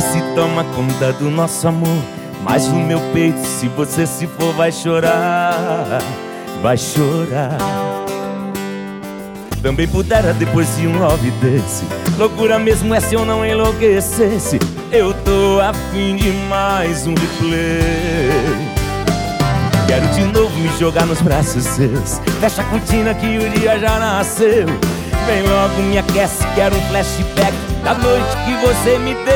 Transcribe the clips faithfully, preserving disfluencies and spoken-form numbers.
se toma conta do nosso amor. Mas o meu peito, se você se for, vai chorar, vai chorar. Também pudera depois de um love desse. Loucura mesmo é se eu não enlouquecesse. Eu tô afim de mais um replay. Quero de novo me jogar nos braços seus. Fecha a cortina que o dia já nasceu. Vem logo, me aquece, quero um flashback da noite que você me deu.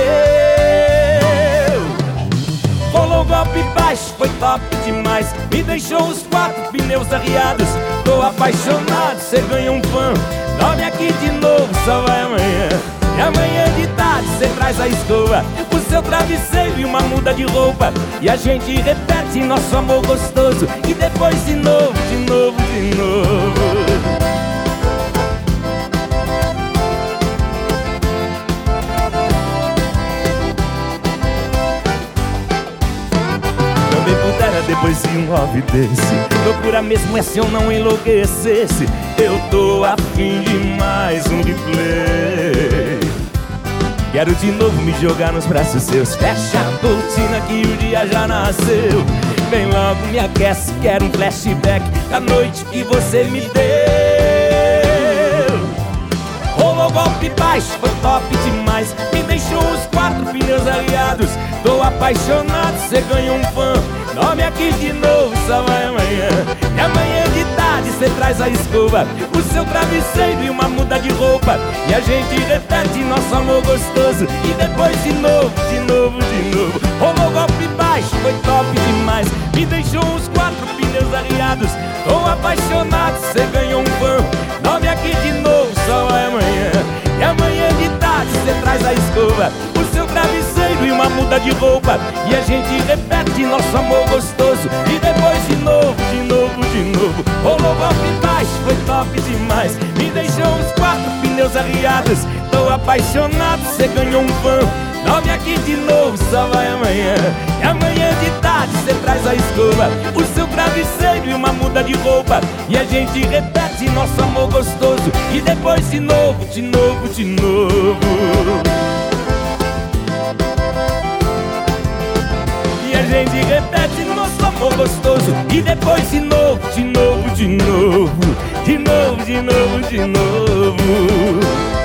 Rolou um golpe baixo, foi top demais. Me deixou os quatro pneus arriados. Tô apaixonado, cê ganha um fã. Dorme aqui de novo, só vai amanhã. E amanhã de tarde cê traz a escova, o seu travesseiro e uma muda de roupa. E a gente repete nosso amor gostoso. E depois de novo, de novo, de novo. Também pudera depois de um love desse. Loucura mesmo é se eu não enlouquecesse. Eu tô afim de mais um replay. Quero de novo me jogar nos braços seus. Fecha a cortina que o dia já nasceu. Vem logo, me aquece, quero um flashback da noite que você me deu. Rolou golpe baixo, foi top demais. Me deixou os quatro pneus aliados. Tô apaixonado, cê ganhou um fã. Dorme aqui de novo, só vai amanhã. E amanhã de tarde cê traz a escova, o seu travesseiro e uma muda de roupa. E a gente repete nosso amor gostoso. E depois de novo, de novo, de novo. Rolou golpe baixo, foi top demais. Me deixou uns quatro pneus arriados. Tô apaixonado, cê ganhou um fã. Dorme aqui de novo, só vai amanhã. E amanhã de tarde cê traz a escova, o seu travesseiro e uma muda de roupa. E a gente repete nosso amor gostoso. E depois de novo, de novo, de novo. Rolou golpe baixo, foi top demais. Me deixou uns quatro pneus arriados. Tô apaixonado, cê ganhou um fã. Dorme aqui de novo, só vai amanhã. E amanhã de tarde cê traz a escova, o seu travesseiro e uma muda de roupa. E a gente repete nosso amor gostoso. E depois de novo, de novo, de novo. E a gente repete nosso amor gostoso. E depois de novo, de novo, de novo. De novo, de novo, de novo.